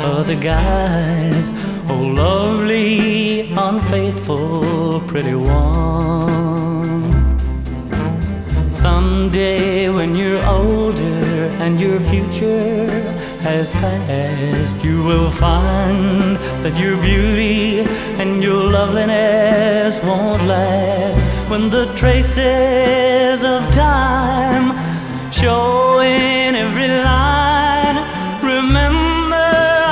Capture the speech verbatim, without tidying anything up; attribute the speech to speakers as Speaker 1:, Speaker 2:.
Speaker 1: other guys. Oh, lovely, unfaithful, pretty one. Someday when you're older and your future has passed, you will find that your beauty and your loveliness won't last. When the traces of time show in every line